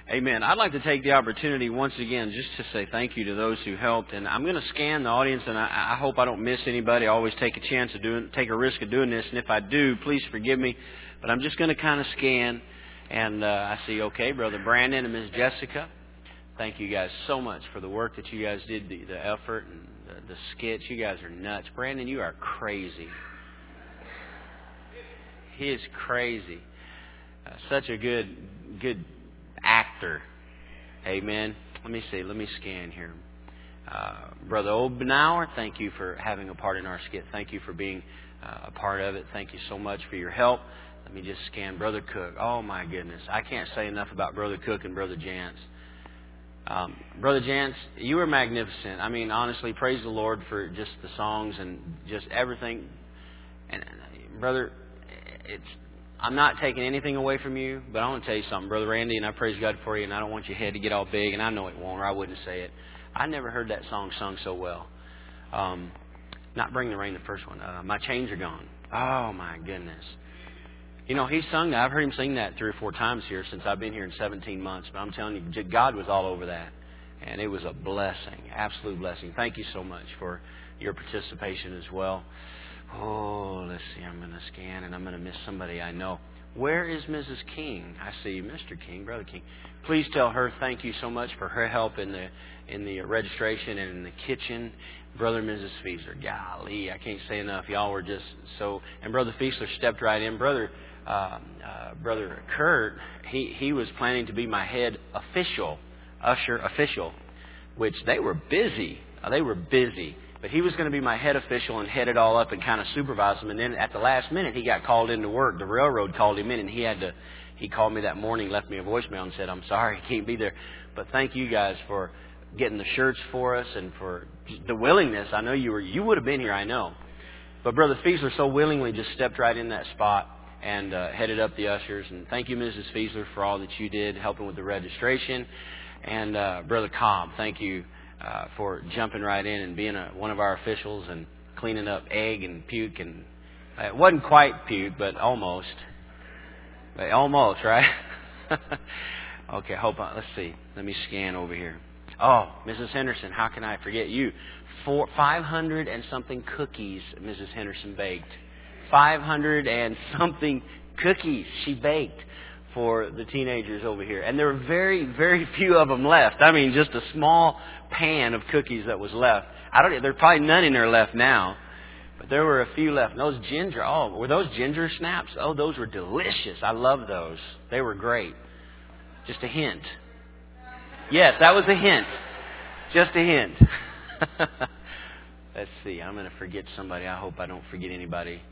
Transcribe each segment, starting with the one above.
Amen. I'd like to take the opportunity once again just to say thank you to those who helped. And I'm going to scan the audience, and I hope I don't miss anybody. I always take a risk of doing this. And if I do, please forgive me. But I'm just going to kind of scan. And I see, okay, Brother Brandon and Ms. Jessica. Thank you guys so much for the work that you guys did, the effort and the skits. You guys are nuts. Brandon, you are crazy. He is crazy. Such a good actor. Amen. Let me see. Let me scan here. Brother Obenauer, thank you for having a part in our skit. Thank you for being a part of it. Thank you so much for your help. Let me just scan Brother Cook. Oh, my goodness. I can't say enough about Brother Cook and Brother Jantz. Brother Jantz, you were magnificent. I mean, honestly, praise the Lord for just the songs and just everything. And, Brother, I'm not taking anything away from you, but I want to tell you something, Brother Randy, and I praise God for you, and I don't want your head to get all big, and I know it won't, or I wouldn't say it. I never heard that song sung so well. Not Bring the Rain, the first one. My Chains Are Gone. Oh, my goodness. You know, he sung that. I've heard him sing that 3 or 4 times here since I've been here in 17 months, but I'm telling you, God was all over that, and it was a blessing, absolute blessing. Thank you so much for your participation as well. Oh, let's see. I'm going to scan, and I'm going to miss somebody I know. Where is Mrs. King? I see Mr. King, Brother King. Please tell her thank you so much for her help in the registration and in the kitchen. Brother and Mrs. Fiesler, golly, I can't say enough. Y'all were just so. And Brother Fiesler stepped right in. Brother Kurt, he was planning to be my head usher official, which they were busy. They were busy. But he was going to be my head official and head it all up and kind of supervise them. And then at the last minute, he got called into work. The railroad called him in, and he called me that morning, left me a voicemail, and said, "I'm sorry, I can't be there." But thank you guys for getting the shirts for us and for the willingness. I know you would have been here, I know. But Brother Fiesler so willingly just stepped right in that spot and headed up the ushers. And thank you, Mrs. Fiesler, for all that you did, helping with the registration. And Brother Cobb, thank you. For jumping right in and being one of our officials and cleaning up egg and puke. And it wasn't quite puke, but almost. Almost, right? Okay, hold on. Let's see. Let me scan over here. Oh, Mrs. Henderson, how can I forget you? 500 and something cookies Mrs. Henderson baked. 500 and something cookies she baked for the teenagers over here. And there were very, very few of them left. I mean, just a small pan of cookies that was left. There's probably none in there left now. But there were a few left. And those were those ginger snaps? Oh, those were delicious. I love those. They were great. Just a hint. Yes, that was a hint. Just a hint. Let's see. I'm going to forget somebody. I hope I don't forget anybody.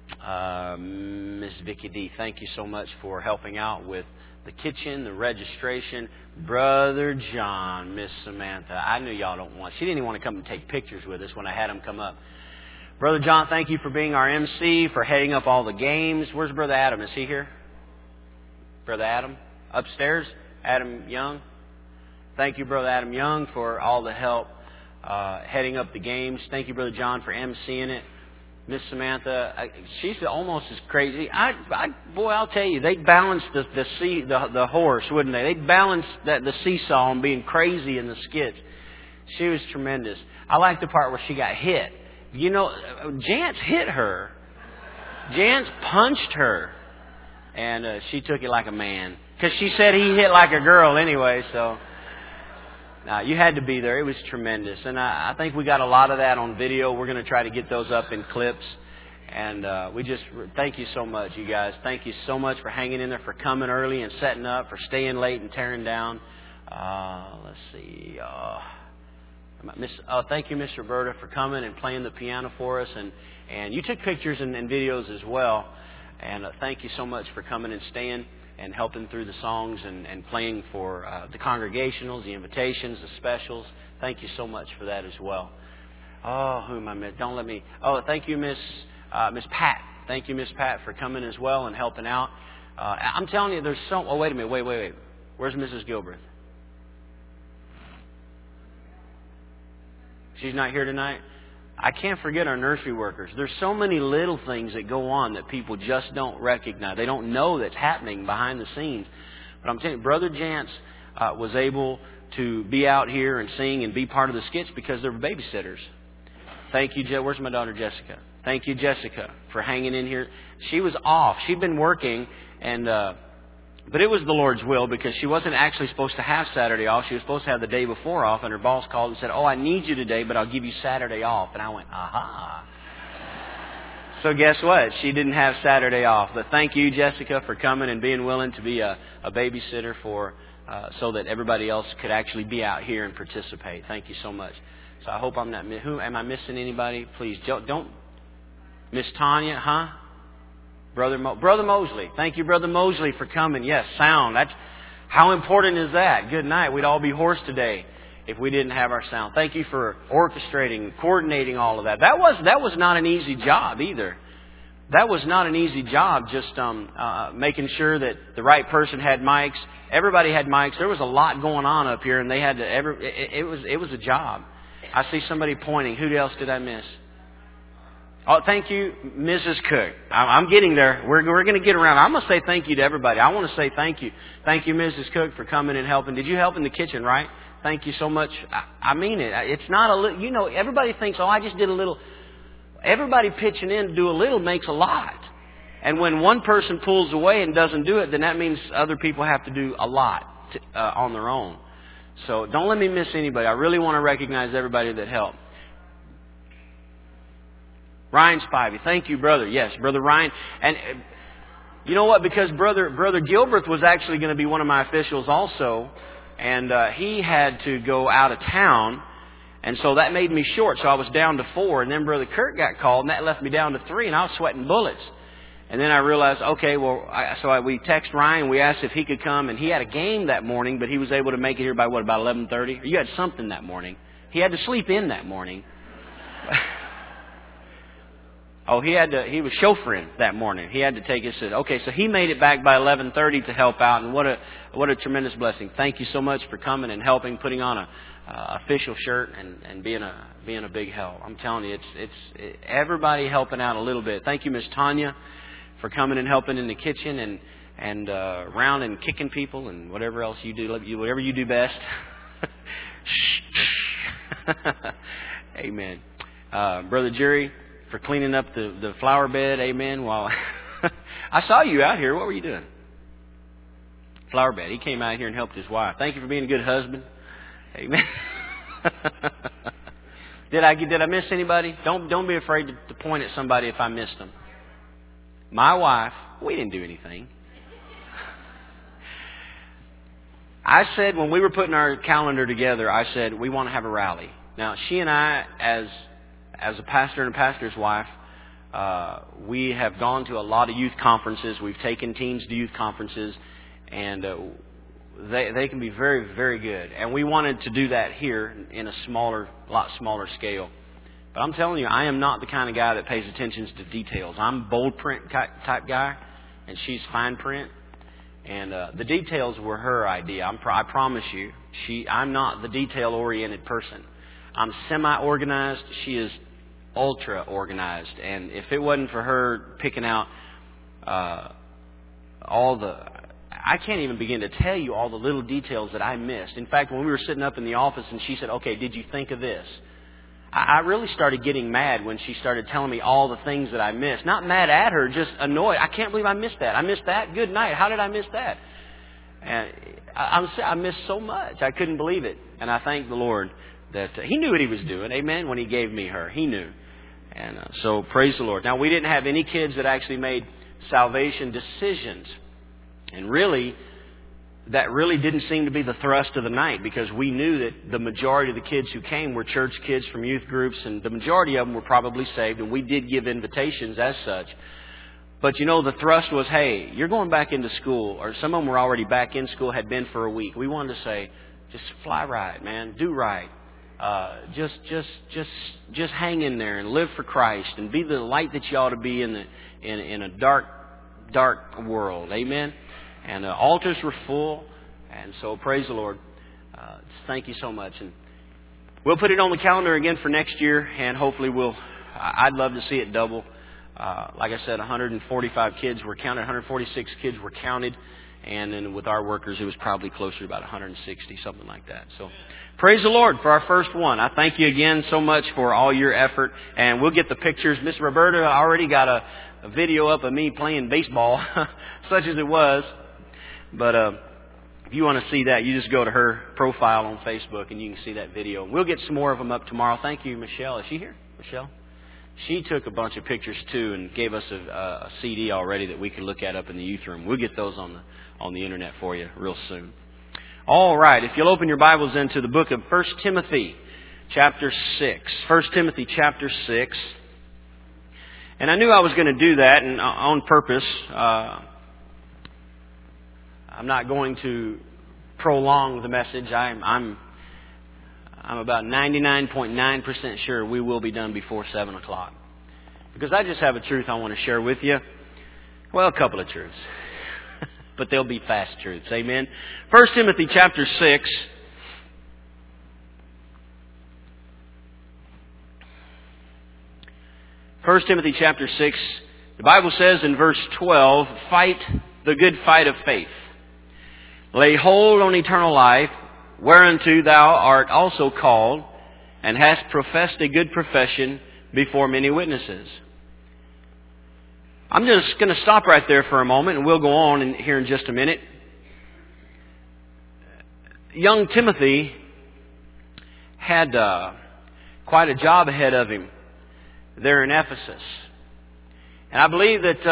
Miss Vicky D., thank you so much for helping out with the kitchen, the registration. Brother John, Miss Samantha, I knew y'all don't want. She didn't even want to come and take pictures with us when I had them come up. Brother John, thank you for being our MC, for heading up all the games. Where's Brother Adam? Is he here? Brother Adam? Upstairs? Adam Young? Thank you, Brother Adam Young, for all the help heading up the games. Thank you, Brother John, for MCing it. Miss Samantha, she's almost as crazy. I'll tell you, they balanced the horse, wouldn't they? They balanced the seesaw on being crazy in the skits. She was tremendous. I like the part where she got hit. You know, Jantz hit her. Jantz punched her, and she took it like a man because she said he hit like a girl anyway. So. You had to be there. It was tremendous. And I think we got a lot of that on video. We're going to try to get those up in clips. And we just thank you so much, you guys. Thank you so much for hanging in there, for coming early and setting up, for staying late and tearing down. Let's see. Thank you, Miss Roberta, for coming and playing the piano for us. And you took pictures and videos as well. And thank you so much for coming and staying and helping through the songs and playing for the congregationals, the invitations, the specials. Thank you so much for that as well. Oh, who am I missing? Don't let me. Oh, thank you, Miss Pat. Thank you, Miss Pat, for coming as well and helping out. I'm telling you, there's so. Oh, wait a minute. Wait. Where's Mrs. Gilbreth? She's not here tonight. I can't forget our nursery workers. There's so many little things that go on that people just don't recognize. They don't know that's happening behind the scenes. But I'm telling you, Brother Jantz was able to be out here and sing and be part of the skits because they were babysitters. Thank you, where's my daughter Jessica? Thank you, Jessica, for hanging in here. She was off. She'd been working, and but it was the Lord's will because she wasn't actually supposed to have Saturday off. She was supposed to have the day before off, and her boss called and said, "Oh, I need you today, but I'll give you Saturday off." And I went, aha. So guess what? She didn't have Saturday off. But thank you, Jessica, for coming and being willing to be a babysitter for so that everybody else could actually be out here and participate. Thank you so much. So I hope I'm not... am I missing anybody? Please don't... Miss Tanya, huh? Brother Mosley. Thank you, Brother Mosley, for coming. Yes, sound. How important is that? Good night. We'd all be hoarse today if we didn't have our sound. Thank you for orchestrating, coordinating all of that. That was not an easy job either. That was not an easy job, just making sure that the right person had mics. Everybody had mics. There was a lot going on up here, and they had to... It was a job. I see somebody pointing. Who else did I miss? Oh, thank you, Mrs. Cook. I'm getting there. We're going to get around. I'm going to say thank you to everybody. I want to say thank you. Thank you, Mrs. Cook, for coming and helping. Did you help in the kitchen, right? Thank you so much. I mean it. It's not a little... You know, everybody thinks, oh, I just did a little... Everybody pitching in to do a little makes a lot. And when one person pulls away and doesn't do it, then that means other people have to do a lot on their own. So don't let me miss anybody. I really want to recognize everybody that helped. Ryan Spivey. Thank you, brother. Yes, Brother Ryan. And you know what? Because Brother Gilbert was actually going to be one of my officials also. And he had to go out of town. And so that made me short. So I was down to 4. And then Brother Kurt got called. And that left me down to 3. And I was sweating bullets. And then I realized, okay, well, we texted Ryan. We asked if he could come. And he had a game that morning. But he was able to make it here by, about 11:30? You had something that morning. He had to sleep in that morning. Oh, he was chauffeuring that morning. He had to take his... Okay, so he made it back by 11:30 to help out, and what a tremendous blessing. Thank you so much for coming and helping, putting on a official shirt and being a big help. I'm telling you, it's everybody helping out a little bit. Thank you, Miss Tanya, for coming and helping in the kitchen and around and kicking people and whatever else you do, whatever you do best. Amen. Brother Jerry, for cleaning up the flower bed. Amen. While I saw you out here. What were you doing? Flower bed. He came out here and helped his wife. Thank you for being a good husband. Amen. Did I miss anybody? Don't be afraid to point at somebody if I missed them. My wife, we didn't do anything. I said when we were putting our calendar together, I said we want to have a rally. Now she and I, as a pastor and a pastor's wife, we have gone to a lot of youth conferences. We've taken teens to youth conferences, and they can be very, very good. And we wanted to do that here in a lot smaller scale. But I'm telling you, I am not the kind of guy that pays attention to details. I'm bold print type guy, and she's fine print. And the details were her idea. I promise you, I'm not the detail-oriented person. I'm semi-organized. She is ultra-organized. And if it wasn't for her picking out I can't even begin to tell you all the little details that I missed. In fact, when we were sitting up in the office and she said, okay, did you think of this? I really started getting mad when she started telling me all the things that I missed. Not mad at her, just annoyed. I can't believe I missed that. I missed that. Good night. How did I miss that? And I missed so much. I couldn't believe it. And I thank the Lord that He knew what He was doing. Amen. When He gave me her, He knew. And so praise the Lord. Now, we didn't have any kids that actually made salvation decisions. And really, that really didn't seem to be the thrust of the night, because we knew that the majority of the kids who came were church kids from youth groups, and the majority of them were probably saved, and we did give invitations as such. But you know, the thrust was, hey, you're going back into school, or some of them were already back in school, had been for a week. We wanted to say, just fly right, man, do right. Just hang in there and live for Christ and be the light that you ought to be in a dark world. Amen. And altars were full, and so praise the Lord. Thank you so much, and we'll put it on the calendar again for next year, and hopefully I'd love to see it double. Like I said, 145 kids were counted, 146 kids were counted And then with our workers, it was probably closer to about 160, something like that. So praise the Lord for our first one. I thank you again so much for all your effort. And we'll get the pictures. Miss Roberta already got a video up of me playing baseball, such as it was. But if you want to see that, you just go to her profile on Facebook and you can see that video. We'll get some more of them up tomorrow. Thank you, Michelle. Is she here? Michelle? She took a bunch of pictures too and gave us a CD already that we can look at up in the youth room. We'll get those on the internet for you real soon. All right, if you'll open your Bibles into the book of 1 Timothy chapter 6. 1 Timothy chapter 6. And I knew I was going to do that, and on purpose. I'm not going to prolong the message. I'm about 99.9% sure we will be done before 7 o'clock. Because I just have a truth I want to share with you. Well, a couple of truths. But they'll be fast truths. Amen. 1 Timothy chapter 6. First Timothy chapter 6, the Bible says in verse 12, "Fight the good fight of faith. Lay hold on eternal life, whereunto thou art also called, and hast professed a good profession before many witnesses." I'm just going to stop right there for a moment, and we'll go on here in just a minute. Young Timothy had quite a job ahead of him there in Ephesus. And I believe that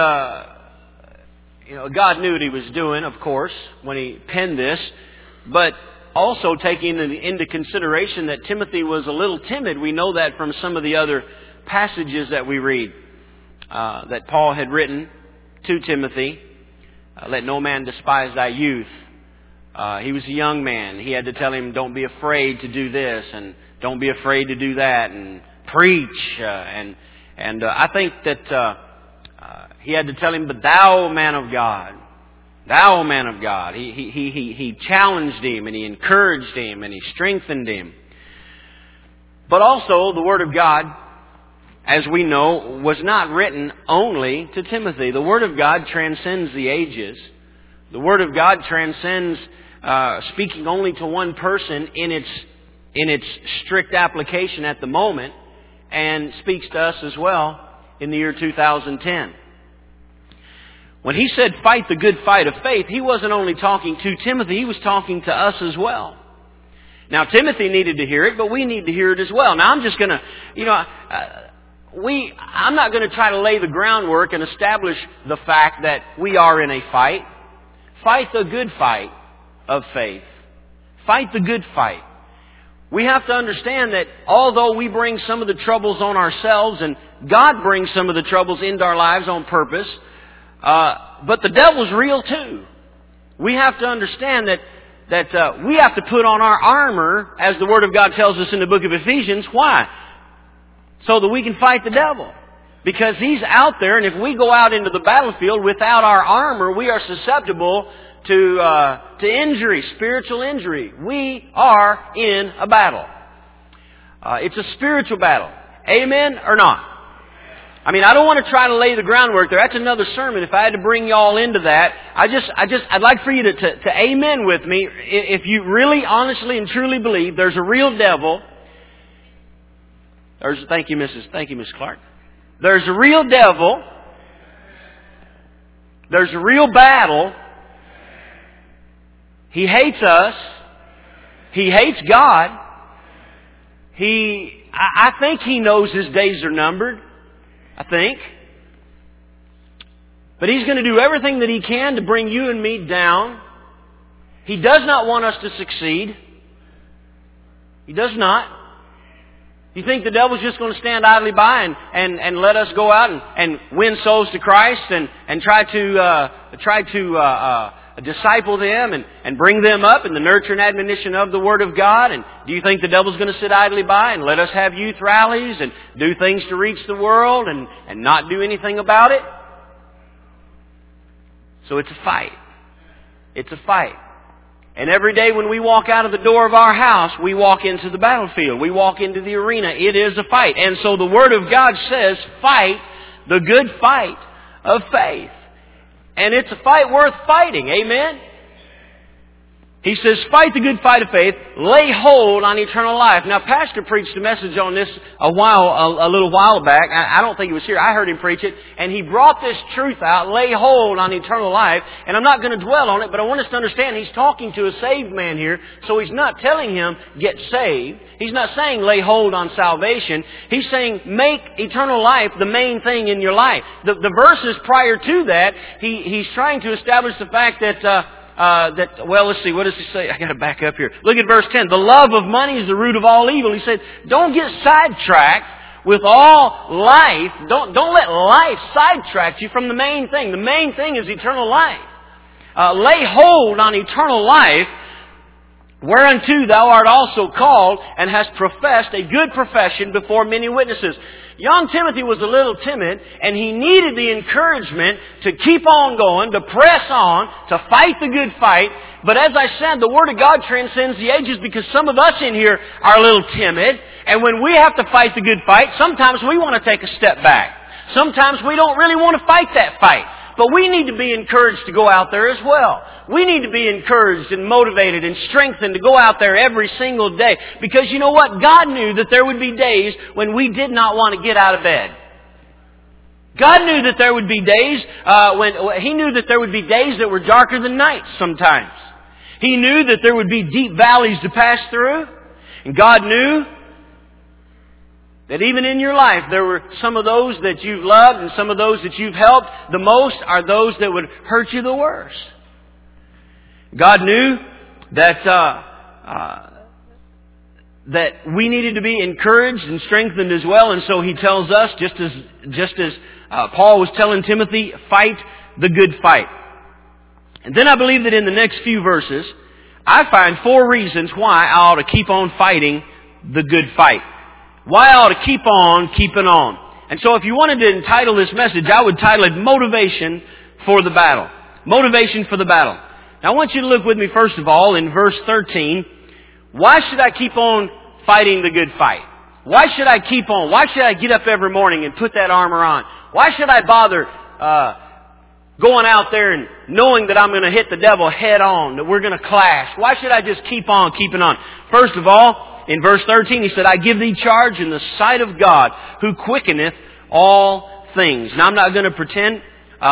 God knew what He was doing, of course, when He penned this, but also taking into consideration that Timothy was a little timid. We know that from some of the other passages that we read that Paul had written to Timothy. Let no man despise thy youth. He was a young man. He had to tell him, don't be afraid to do this, and don't be afraid to do that, and preach. And I think that he had to tell him, but thou man of God. Thou man of God. He challenged him, and he encouraged him, and he strengthened him. But also, the Word of God, as we know, was not written only to Timothy. The Word of God transcends the ages. The Word of God transcends speaking only to one person in its strict application at the moment, and speaks to us as well in the year 2010. When he said, fight the good fight of faith, he wasn't only talking to Timothy, he was talking to us as well. Now, Timothy needed to hear it, but we need to hear it as well. Now, I'm just going to, I'm not going to try to lay the groundwork and establish the fact that we are in a fight. Fight the good fight of faith. Fight the good fight. We have to understand that although we bring some of the troubles on ourselves, and God brings some of the troubles into our lives on purpose, but the devil's real too. We have to understand that we have to put on our armor, as the Word of God tells us in the book of Ephesians. Why? So that we can fight the devil. Because he's out there, and if we go out into the battlefield without our armor, we are susceptible to injury, spiritual injury. We are in a battle. It's a spiritual battle. Amen or not? I mean, I don't want to try to lay the groundwork there. That's another sermon. If I had to bring you all into that, I'd like for you to amen with me. If you really, honestly, and truly believe there's a real devil. Thank you, Miss Clark. There's a real devil. There's a real battle. He hates us. He hates God. I think he knows his days are numbered. I think. But he's going to do everything that he can to bring you and me down. He does not want us to succeed. He does not. You think the devil's just going to stand idly by and let us go out and win souls to Christ and try to disciple them and bring them up in the nurture and admonition of the Word of God? And do you think the devil's going to sit idly by and let us have youth rallies and do things to reach the world and not do anything about it? So it's a fight. It's a fight. And every day when we walk out of the door of our house, we walk into the battlefield. We walk into the arena. It is a fight. And so the Word of God says, fight the good fight of faith. And it's a fight worth fighting. Amen? He says, fight the good fight of faith, lay hold on eternal life. Now, Pastor preached a message on this a little while back. I don't think he was here. I heard him preach it. And he brought this truth out, lay hold on eternal life. And I'm not going to dwell on it, but I want us to understand he's talking to a saved man here. So he's not telling him, get saved. He's not saying lay hold on salvation. He's saying make eternal life the main thing in your life. The verses prior to that, he's trying to establish the fact that, well, let's see, what does he say? I got to back up here. Look at verse 10. The love of money is the root of all evil. He said, don't get sidetracked with all life. Don't let life sidetrack you from the main thing. The main thing is eternal life. Lay hold on eternal life, whereunto thou art also called, and hast professed a good profession before many witnesses. Young Timothy was a little timid, and he needed the encouragement to keep on going, to press on, to fight the good fight. But as I said, the Word of God transcends the ages, because some of us in here are a little timid, and when we have to fight the good fight, sometimes we want to take a step back. Sometimes we don't really want to fight that fight. But we need to be encouraged to go out there as well. We need to be encouraged and motivated and strengthened to go out there every single day. Because you know what? God knew that there would be days when we did not want to get out of bed. God knew that there would be days He knew that there would be days that were darker than nights sometimes. He knew that there would be deep valleys to pass through. And God knew that even in your life, there were some of those that you've loved and some of those that you've helped the most are those that would hurt you the worst. God knew that that we needed to be encouraged and strengthened as well, and so He tells us, just as Paul was telling Timothy, fight the good fight. And then I believe that in the next few verses, I find 4 reasons why I ought to keep on fighting the good fight. Why I ought to keep on keeping on. And so if you wanted to entitle this message, I would title it Motivation for the Battle. Motivation for the Battle. Now I want you to look with me first of all in verse 13. Why should I keep on fighting the good fight? Why should I keep on? Why should I get up every morning and put that armor on? Why should I bother going out there and knowing that I'm going to hit the devil head on, that we're going to clash? Why should I just keep on keeping on? First of all, in verse 13, he said, I give thee charge in the sight of God, who quickeneth all things. Now, I'm not going to pretend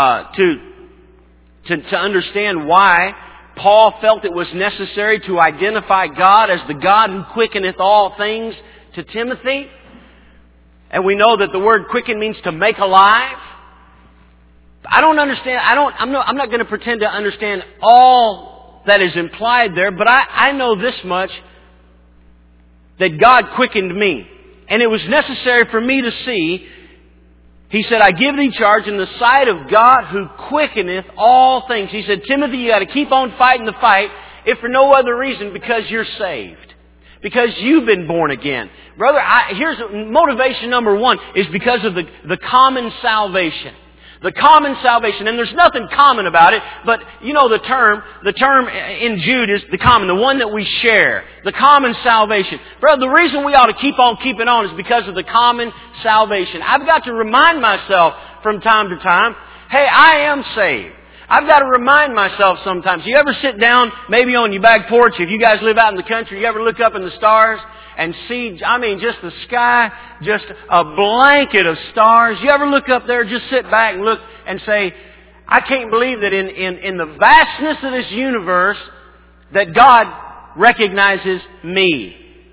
to understand why Paul felt it was necessary to identify God as the God who quickeneth all things to Timothy. And we know that the word quicken means to make alive. I don't understand. I'm not going to pretend to understand all that is implied there, but I know this much, that God quickened me. And it was necessary for me to see, he said, I give thee charge in the sight of God who quickeneth all things. He said, Timothy, you got to keep on fighting the fight, if for no other reason, because you're saved. Because you've been born again. Brother, here's motivation number 1 is because of the common salvation. The common salvation. And there's nothing common about it, but you know the term in Jude is the common, the one that we share. The common salvation. Brother, the reason we ought to keep on keeping on is because of the common salvation. I've got to remind myself from time to time, hey, I am saved. I've got to remind myself sometimes. You ever sit down, maybe on your back porch, if you guys live out in the country, you ever look up in the stars and see, just the sky, just a blanket of stars. You ever look up there, just sit back and look and say, I can't believe that in the vastness of this universe that God recognizes me.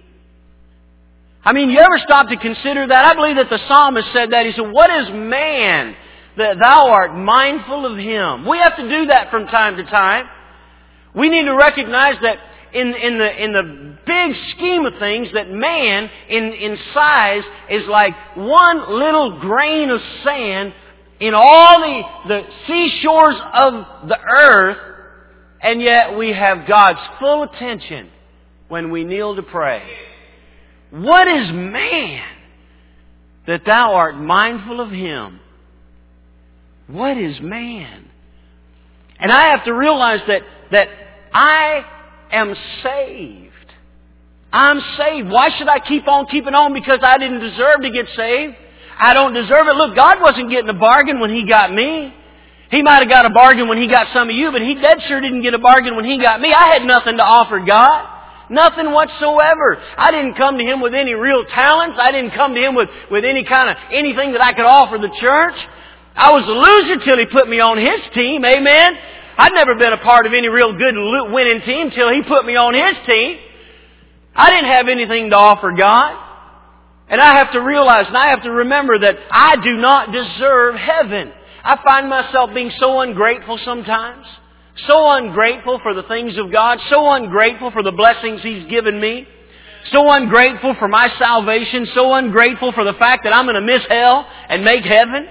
You ever stop to consider that? I believe that the psalmist said that. He said, what is man that thou art mindful of him? We have to do that from time to time. We need to recognize that in the big scheme of things, that man in size is like one little grain of sand in all the seashores of the earth, and yet we have God's full attention when we kneel to pray. What is man that thou art mindful of him? What is man? And I have to realize that I am saved. I'm saved. Why should I keep on keeping on? Because I didn't deserve to get saved. I don't deserve it. Look, God wasn't getting a bargain when He got me. He might have got a bargain when he got some of you, but he dead sure didn't get a bargain when he got me. I had nothing to offer God. Nothing whatsoever. I didn't come to Him with any real talents. I didn't come to Him with anything that I could offer the church. I was a loser till He put me on His team. Amen? I'd never been a part of any real good winning team till He put me on His team. I didn't have anything to offer God. And I have to realize and I have to remember that I do not deserve heaven. I find myself being so ungrateful sometimes. So ungrateful for the things of God. So ungrateful for the blessings He's given me. So ungrateful for my salvation. So ungrateful for the fact that I'm going to miss hell and make heaven.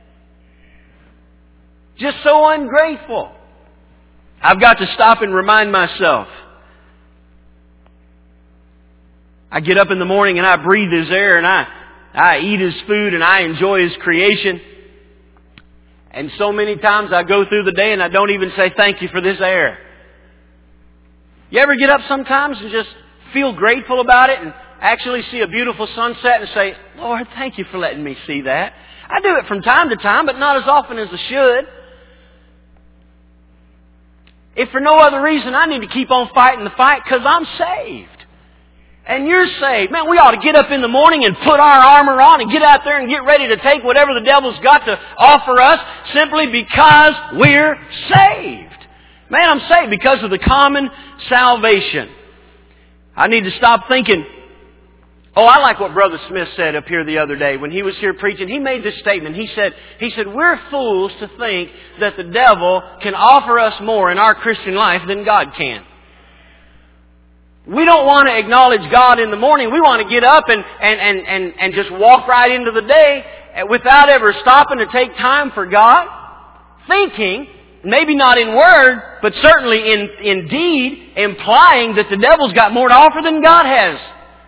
Just so ungrateful. I've got to stop and remind myself. I get up in the morning and I breathe His air and I eat His food and I enjoy His creation. And so many times I go through the day and I don't even say thank you for this air. You ever get up sometimes and just feel grateful about it and actually see a beautiful sunset and say, Lord, thank you for letting me see that. I do it from time to time, but not as often as I should. If for no other reason, I need to keep on fighting the fight because I'm saved. And you're saved. Man, we ought to get up in the morning and put our armor on and get out there and get ready to take whatever the devil's got to offer us simply because we're saved. Man, I'm saved because of the common salvation. I need to stop thinking. Oh, I like what Brother Smith said up here the other day when he was here preaching. He made this statement. He said, we're fools to think that the devil can offer us more in our Christian life than God can. We don't want to acknowledge God in the morning. We want to get up and just walk right into the day without ever stopping to take time for God. Thinking, maybe not in word, but certainly in deed, implying that the devil's got more to offer than God has.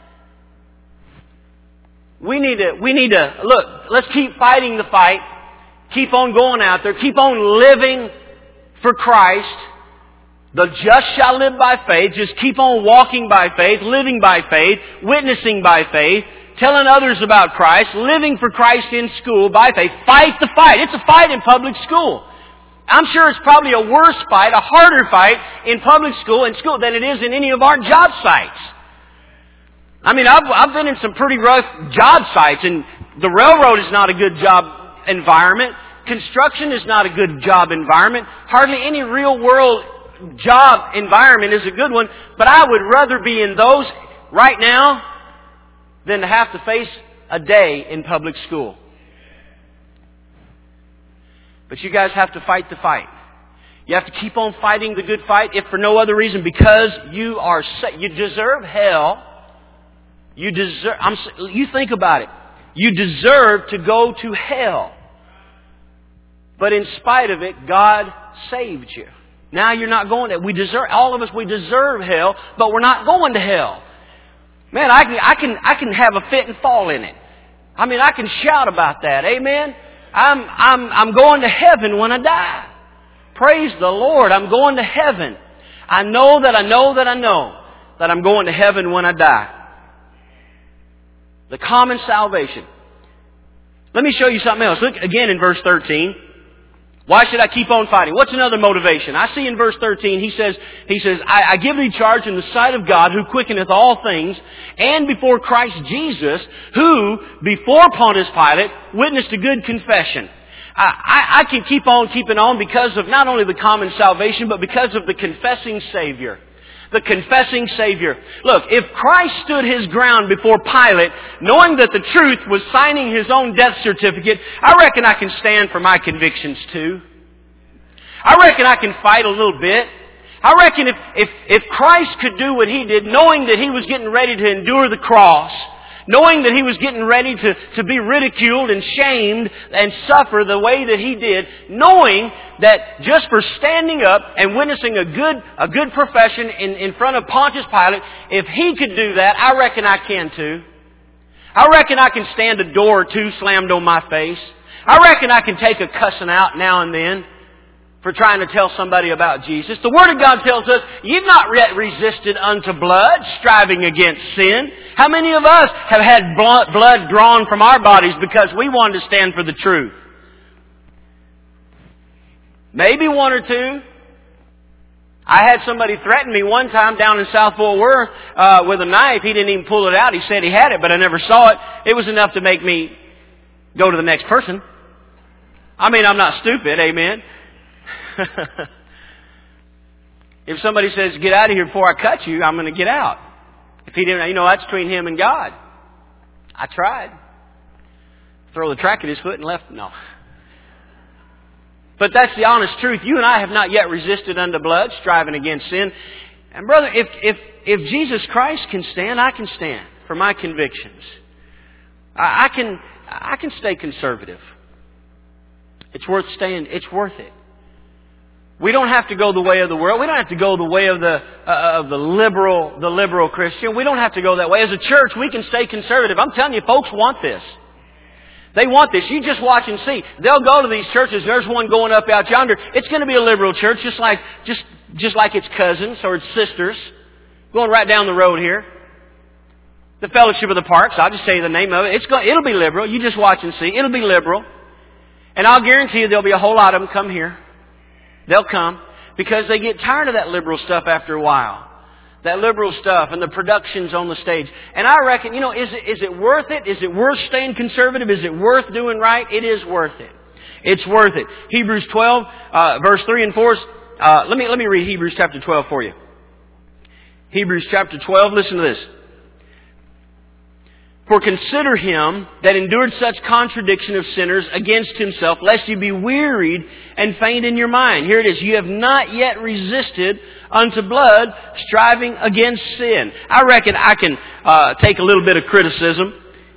We need to, look, let's keep fighting the fight. Keep on going out there. Keep on living for Christ. The just shall live by faith. Just keep on walking by faith, living by faith, witnessing by faith, telling others about Christ, living for Christ in school by faith. Fight the fight. It's a fight in public school. I'm sure it's probably a worse fight, a harder fight in public school than it is in any of our job sites. I mean, I've been in some pretty rough job sites, and the railroad is not a good job environment. Construction is not a good job environment. Hardly any real world job environment is a good one, but I would rather be in those right now than to have to face a day in public school. But you guys have to fight the fight. You have to keep on fighting the good fight, if for no other reason, because you deserve hell. You think about it. You deserve to go to hell. But in spite of it, God saved you. Now you're not going there. All of us, we deserve hell, but we're not going to hell. Man, I can have a fit and fall in it. I mean, I can shout about that. Amen. I'm going to heaven when I die. Praise the Lord. I'm going to heaven. I know that I'm going to heaven when I die. The common salvation. Let me show you something else. Look again in verse 13. Why should I keep on fighting? What's another motivation? I see in verse 13, he says, I give thee charge in the sight of God, who quickeneth all things, and before Christ Jesus, who, before Pontius Pilate, witnessed a good confession. I can keep on keeping on because of not only the common salvation, but because of the confessing Savior. The confessing Savior. Look, if Christ stood His ground before Pilate, knowing that the truth was signing His own death certificate, I reckon I can stand for my convictions too. I reckon I can fight a little bit. I reckon if Christ could do what He did, knowing that He was getting ready to endure the cross, knowing that He was getting ready to be ridiculed and shamed and suffer the way that He did, knowing that just for standing up and witnessing a good profession in front of Pontius Pilate, if He could do that, I reckon I can too. I reckon I can stand a door or two slammed on my face. I reckon I can take a cussing out now and then for trying to tell somebody about Jesus. The Word of God tells us, you've not yet resisted unto blood, striving against sin. How many of us have had blood drawn from our bodies because we wanted to stand for the truth? Maybe one or two. I had somebody threaten me one time down in South Fort Worth with a knife. He didn't even pull it out. He said he had it, but I never saw it. It was enough to make me go to the next person. I mean, I'm not stupid, amen. If somebody says, get out of here before I cut you, I'm going to get out. If he didn't, that's between him and God. I tried. Throw the track at his foot and left. No. But that's the honest truth. You and I have not yet resisted unto blood, striving against sin. And brother, if Jesus Christ can stand, I can stand for my convictions. I can stay conservative. It's worth staying. It's worth it. We don't have to go the way of the world. We don't have to go the way of the liberal Christian. We don't have to go that way. As a church, we can stay conservative. I'm telling you, folks want this. They want this. You just watch and see. They'll go to these churches. There's one going up out yonder. It's going to be a liberal church, just like its cousins or its sisters, going right down the road here. The Fellowship of the Parks. I'll just say the name of it. It'll be liberal. You just watch and see. It'll be liberal, and I'll guarantee you there'll be a whole lot of them come here. They'll come because they get tired of that liberal stuff after a while. That liberal stuff and the productions on the stage. And I reckon, is it worth it? Is it worth staying conservative? Is it worth doing right? It is worth it. It's worth it. Hebrews 12, verse 3 and 4. Let me read Hebrews chapter 12 for you. Hebrews chapter 12, listen to this. For consider him that endured such contradiction of sinners against himself, lest you be wearied and faint in your mind. Here it is. You have not yet resisted unto blood, striving against sin. I reckon I can take a little bit of criticism.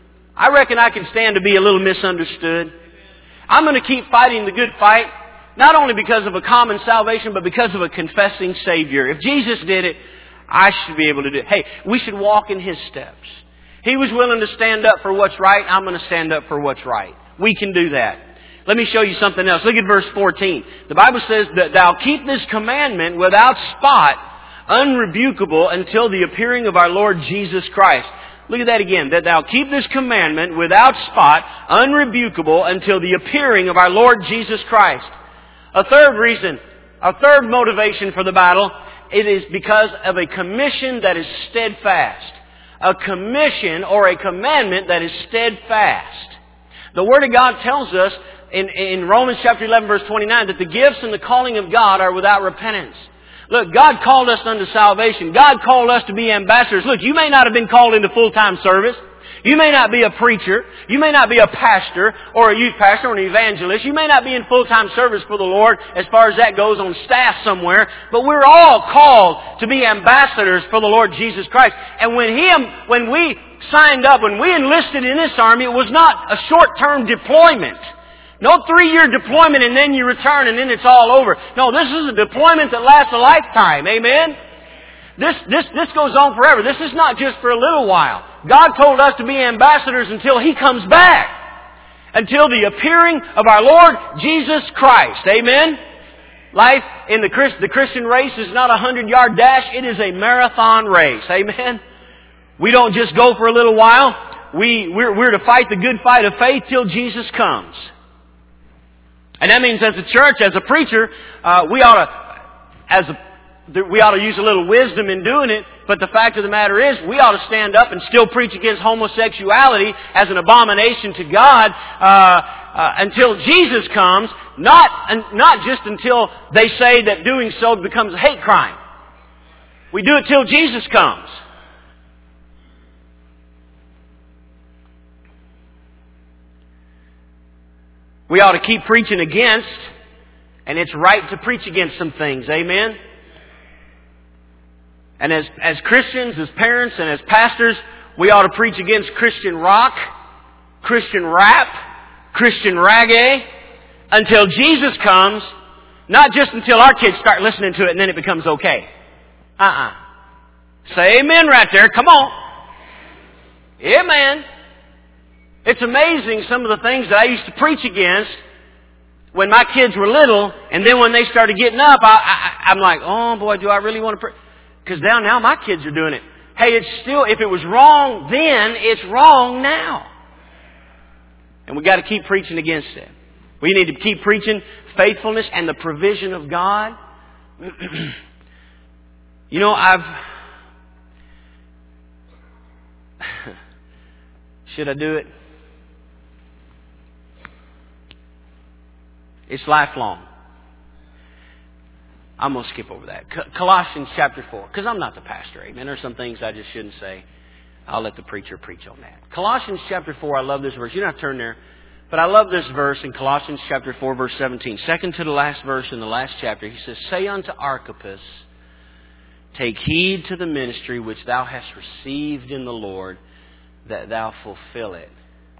I reckon I can stand to be a little misunderstood. I'm going to keep fighting the good fight, not only because of a common salvation, but because of a confessing Savior. If Jesus did it, I should be able to do it. Hey, we should walk in His steps. He was willing to stand up for what's right. I'm going to stand up for what's right. We can do that. Let me show you something else. Look at verse 14. The Bible says that thou keep this commandment without spot, unrebukable, until the appearing of our Lord Jesus Christ. Look at that again. That thou keep this commandment without spot, unrebukable, until the appearing of our Lord Jesus Christ. A third reason, a third motivation for the battle, it is because of a commission that is steadfast. A commission or a commandment that is steadfast. The Word of God tells us in Romans chapter 11 verse 29 that the gifts and the calling of God are without repentance. Look, God called us unto salvation. God called us to be ambassadors. Look, you may not have been called into full-time service. You may not be a preacher. You may not be a pastor or a youth pastor or an evangelist. You may not be in full-time service for the Lord as far as that goes on staff somewhere. But we're all called to be ambassadors for the Lord Jesus Christ. And when we signed up, when we enlisted in this army, it was not a short-term deployment. No 3-year deployment and then you return and then it's all over. No, this is a deployment that lasts a lifetime. Amen? This goes on forever. This is not just for a little while. God told us to be ambassadors until He comes back. Until the appearing of our Lord Jesus Christ. Amen? Life in the Christian race is not a 100-yard dash. It is a marathon race. Amen? We don't just go for a little while. We're to fight the good fight of faith till Jesus comes. And that means as a church, as a preacher, we ought to use a little wisdom in doing it, but the fact of the matter is we ought to stand up and still preach against homosexuality as an abomination to God until Jesus comes, not just until they say that doing so becomes a hate crime. We do it till Jesus comes. We ought to keep preaching against, and it's right to preach against some things. Amen? And as Christians, as parents, and as pastors, we ought to preach against Christian rock, Christian rap, Christian reggae, until Jesus comes, not just until our kids start listening to it and then it becomes okay. Say amen right there. Come on. Amen. It's amazing some of the things that I used to preach against when my kids were little, and then when they started getting up, I'm like, oh boy, do I really want to preach? Because now my kids are doing it. Hey, it's still, if it was wrong then, it's wrong now. And we got to keep preaching against it. We need to keep preaching faithfulness and the provision of God. You know, should I do it? It's lifelong. I'm going to skip over that. Colossians chapter 4. Because I'm not the pastor, amen. There's some things I just shouldn't say. I'll let the preacher preach on that. Colossians chapter 4, I love this verse. You don't have to turn there. But I love this verse in Colossians chapter 4, verse 17. Second to the last verse in the last chapter. He says, Say unto Archippus, Take heed to the ministry which thou hast received in the Lord, that thou fulfill it.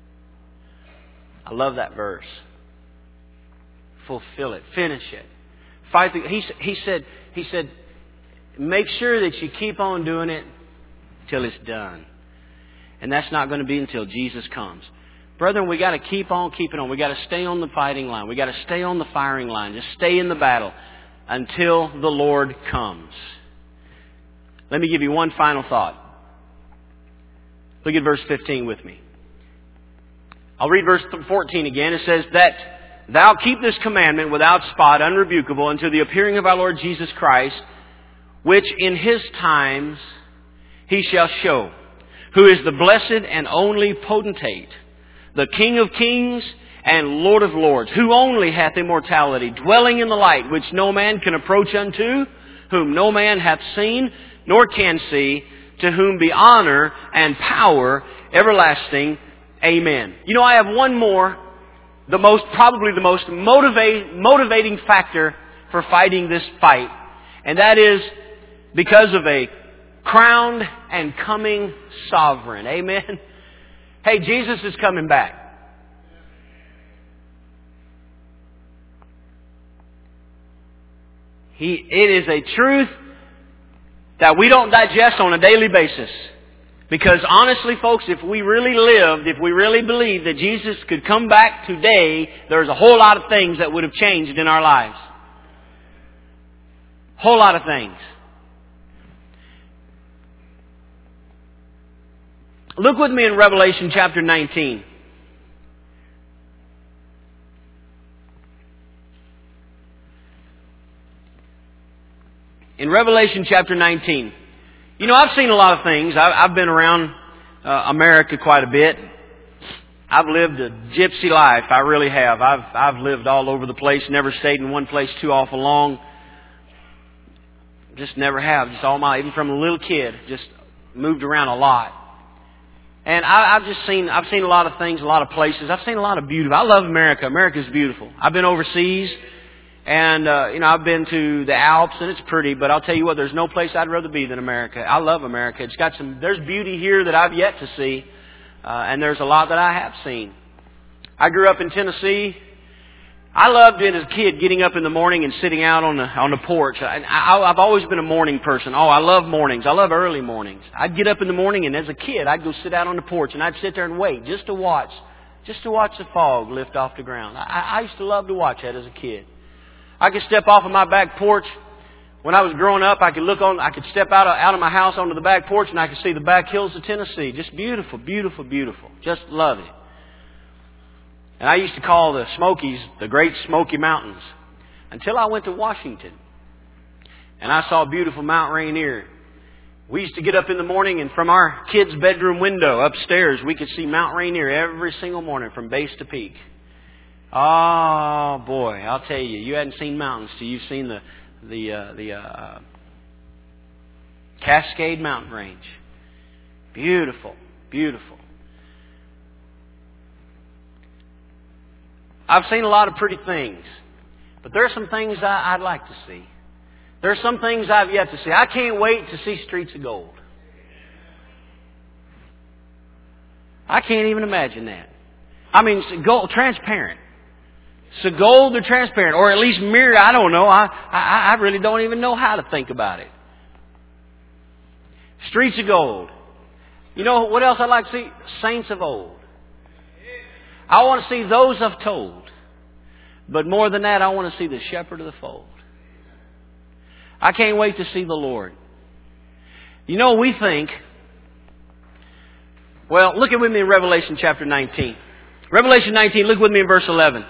I love that verse. Fulfill it. Finish it. Fight. He said, make sure that you keep on doing it till it's done. And that's not going to be until Jesus comes. Brethren, we got to keep on keeping on. We got to stay on the fighting line. We got to stay on the firing line. Just stay in the battle until the Lord comes. Let me give you one final thought. Look at verse 15 with me. I'll read verse 14 again. It says that thou keep this commandment without spot, unrebukable, until the appearing of our Lord Jesus Christ, which in His times He shall show, who is the blessed and only potentate, the King of kings and Lord of lords, who only hath immortality, dwelling in the light, which no man can approach unto, whom no man hath seen, nor can see, to whom be honor and power everlasting. Amen. You know, I have one more, probably the most motivating factor for fighting this fight. And that is because of a crowned and coming sovereign. Amen. Hey, Jesus is coming back. It is a truth that we don't digest on a daily basis. Because honestly, folks, if we really lived, if we really believed that Jesus could come back today, there's a whole lot of things that would have changed in our lives. Whole lot of things. Look with me in Revelation chapter 19. In Revelation chapter 19. You know, I've seen a lot of things. I've been around America quite a bit. I've lived a gypsy life. I really have. I've lived all over the place. Never stayed in one place too awful long. Just never have. Just all my, even from a little kid, just moved around a lot. And I've seen a lot of things, a lot of places. I've seen a lot of beauty. I love America. America's beautiful. I've been overseas. And, I've been to the Alps and it's pretty, but I'll tell you what, there's no place I'd rather be than America. I love America. There's beauty here that I've yet to see, and there's a lot that I have seen. I grew up in Tennessee. I loved it as a kid, getting up in the morning and sitting out on the porch. I've always been a morning person. Oh, I love mornings. I love early mornings. I'd get up in the morning and as a kid, I'd go sit out on the porch and I'd sit there and wait just to watch the fog lift off the ground. I used to love to watch that as a kid. I could step off of my back porch. When I was growing up, I could step out of my house onto the back porch and I could see the back hills of Tennessee. Just beautiful, beautiful, beautiful. Just love it. And I used to call the Smokies the Great Smoky Mountains until I went to Washington. And I saw beautiful Mount Rainier. We used to get up in the morning and from our kids' bedroom window upstairs, we could see Mount Rainier every single morning from base to peak. Oh boy, I'll tell you, you hadn't seen mountains till you've seen the Cascade Mountain Range. Beautiful, beautiful. I've seen a lot of pretty things, but there are some things I'd like to see. There are some things I've yet to see. I can't wait to see streets of gold. I can't even imagine that. I mean, gold, transparent. So gold or transparent, or at least mirror, I don't know. I really don't even know how to think about it. Streets of gold. You know what else I'd like to see? Saints of old. I want to see those of told. But more than that, I want to see the shepherd of the fold. I can't wait to see the Lord. You know, we think, well, look with me in Revelation chapter 19. Revelation 19, look with me in verse 11.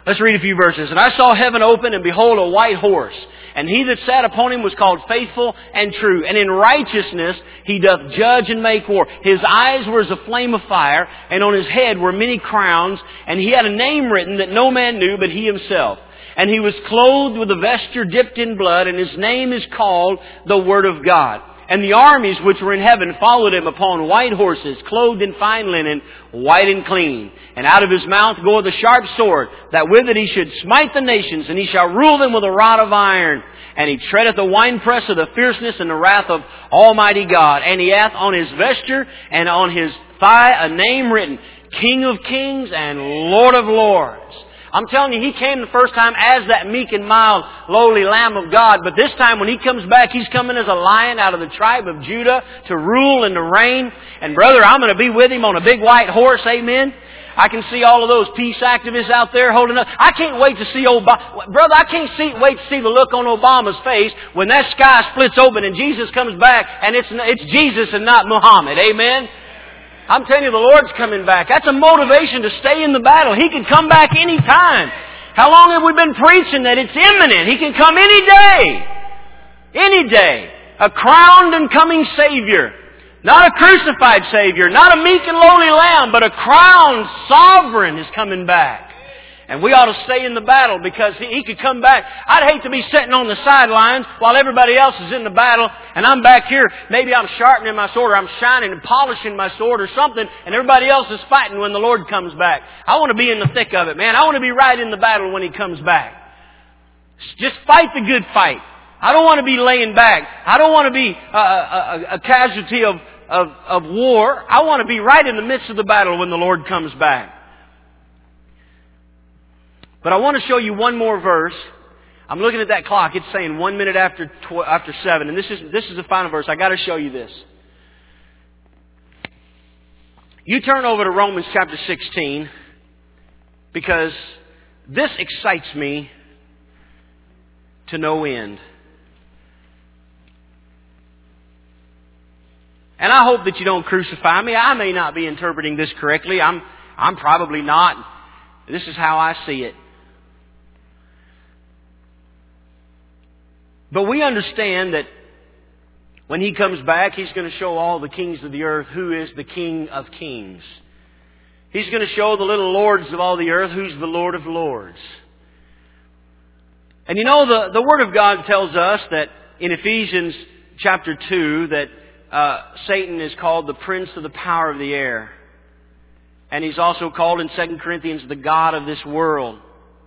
Let's read a few verses. And I saw heaven open, and behold, a white horse. And he that sat upon him was called Faithful and True. And in righteousness he doth judge and make war. His eyes were as a flame of fire, and on his head were many crowns. And he had a name written that no man knew but he himself. And he was clothed with a vesture dipped in blood, and his name is called the Word of God. And the armies which were in heaven followed him upon white horses, clothed in fine linen, white and clean. And out of his mouth goeth a sharp sword, that with it he should smite the nations, and he shall rule them with a rod of iron. And he treadeth the winepress of the fierceness and the wrath of Almighty God. And he hath on his vesture and on his thigh a name written, King of Kings and Lord of Lords. I'm telling you, He came the first time as that meek and mild, lowly Lamb of God. But this time when He comes back, He's coming as a lion out of the tribe of Judah to rule and to reign. And brother, I'm going to be with Him on a big white horse, amen? I can see all of those peace activists out there holding up. I can't wait to see Obama. Brother, I can't wait to see the look on Obama's face when that sky splits open and Jesus comes back and it's Jesus and not Muhammad, amen? I'm telling you, the Lord's coming back. That's a motivation to stay in the battle. He can come back any time. How long have we been preaching that it's imminent? He can come any day. Any day. A crowned and coming Savior. Not a crucified Savior. Not a meek and lowly Lamb, but a crowned sovereign is coming back. And we ought to stay in the battle because He could come back. I'd hate to be sitting on the sidelines while everybody else is in the battle and I'm back here. Maybe I'm sharpening my sword or I'm shining and polishing my sword or something and everybody else is fighting when the Lord comes back. I want to be in the thick of it, man. I want to be right in the battle when He comes back. Just fight the good fight. I don't want to be laying back. I don't want to be a casualty of war. I want to be right in the midst of the battle when the Lord comes back. But I want to show you one more verse. I'm looking at that clock. It's saying 1 minute after 7. And this is the final verse. I got to show you this. You turn over to Romans chapter 16 because this excites me to no end. And I hope that you don't crucify me. I may not be interpreting this correctly. I'm probably not. This is how I see it. But we understand that when He comes back, He's going to show all the kings of the earth who is the King of Kings. He's going to show the little lords of all the earth who's the Lord of Lords. And you know, the Word of God tells us that in Ephesians chapter 2 that Satan is called the prince of the power of the air. And he's also called in 2 Corinthians the god of this world.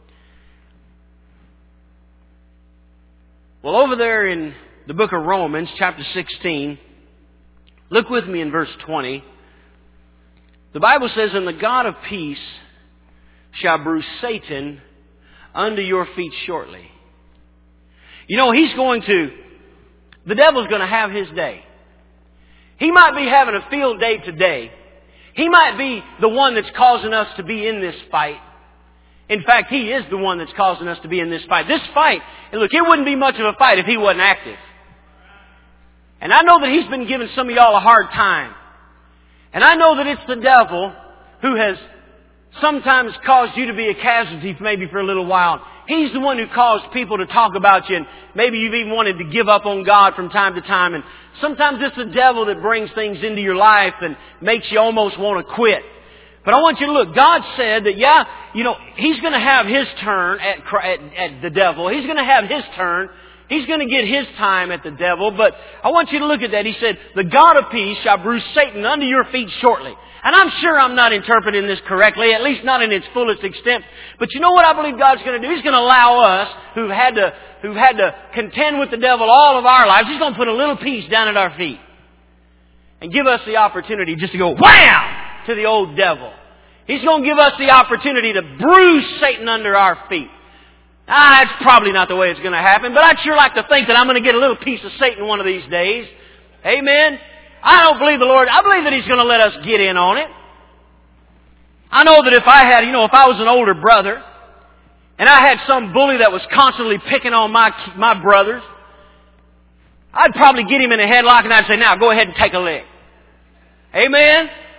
Well, over there in the book of Romans, chapter 16, look with me in verse 20. The Bible says, And the God of peace shall bruise Satan under your feet shortly. You know, the devil's going to have his day. He might be having a field day today. He might be the one that's causing us to be in this fight. In fact, he is the one that's causing us to be in this fight. This fight, and look, it wouldn't be much of a fight if he wasn't active. And I know that he's been giving some of y'all a hard time. And I know that it's the devil who has sometimes caused you to be a casualty maybe for a little while. He's the one who caused people to talk about you, and maybe you've even wanted to give up on God from time to time. And sometimes it's the devil that brings things into your life and makes you almost want to quit. But I want you to look. God said that, He's going to have His turn at the devil. He's going to have His turn. He's going to get His time at the devil. But I want you to look at that. He said, the God of peace shall bruise Satan under your feet shortly. And I'm sure I'm not interpreting this correctly, at least not in its fullest extent. But you know what I believe God's going to do? He's going to allow us who've had to contend with the devil all of our lives. He's going to put a little peace down at our feet. And give us the opportunity just to go wham! To the old devil. He's going to give us the opportunity to bruise Satan under our feet. That's probably not the way it's going to happen, but I'd sure like to think that I'm going to get a little piece of Satan one of these days. Amen? I don't believe the Lord. I believe that He's going to let us get in on it. I know that if I was an older brother, and I had some bully that was constantly picking on my brothers, I'd probably get him in a headlock and I'd say, now go ahead and take a lick. Amen?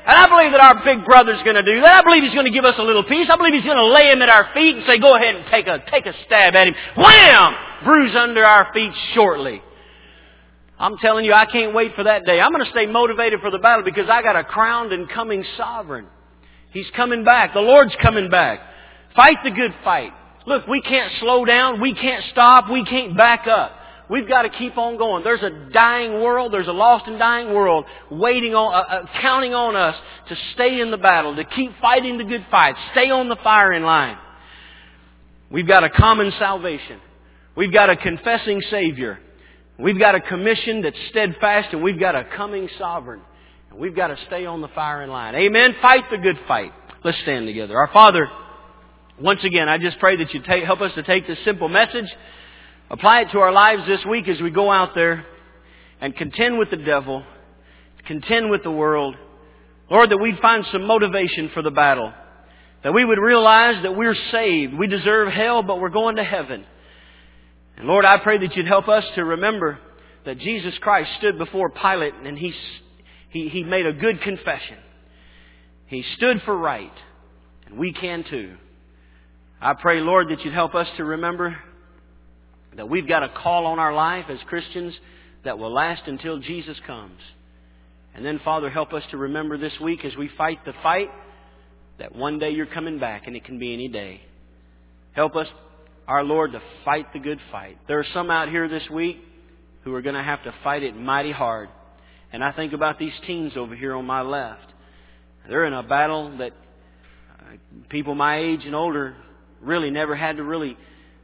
And I believe that our big brother's going to do that. I believe He's going to give us a little peace. I believe He's going to lay Him at our feet and say, go ahead and take a stab at Him. Wham! Bruise under our feet shortly. I'm telling you, I can't wait for that day. I'm going to stay motivated for the battle because I got a crowned and coming sovereign. He's coming back. The Lord's coming back. Fight the good fight. Look, we can't slow down. We can't stop. We can't back up. We've got to keep on going. There's a dying world. There's a lost and dying world waiting on, counting on us to stay in the battle, to keep fighting the good fight, stay on the firing line. We've got a common salvation. We've got a confessing Savior. We've got a commission that's steadfast, and we've got a coming sovereign. And we've got to stay on the firing line. Amen? Fight the good fight. Let's stand together. Our Father, once again, I just pray that you help us to take this simple message, apply it to our lives this week as we go out there and contend with the devil, contend with the world. Lord, that we'd find some motivation for the battle. That we would realize that we're saved. We deserve hell, but we're going to heaven. And Lord, I pray that you'd help us to remember that Jesus Christ stood before Pilate and He made a good confession. He stood for right. And we can too. I pray, Lord, that you'd help us to remember that we've got a call on our life as Christians that will last until Jesus comes. And then, Father, help us to remember this week as we fight the fight that one day you're coming back, and it can be any day. Help us, our Lord, to fight the good fight. There are some out here this week who are going to have to fight it mighty hard. And I think about these teens over here on my left. They're in a battle that people my age and older really never had to really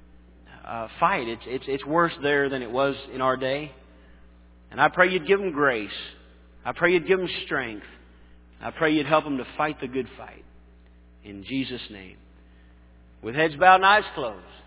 fight. It's worse there than it was in our day. And I pray you'd give them grace. I pray you'd give them strength. I pray you'd help them to fight the good fight. In Jesus' name. With heads bowed and eyes closed.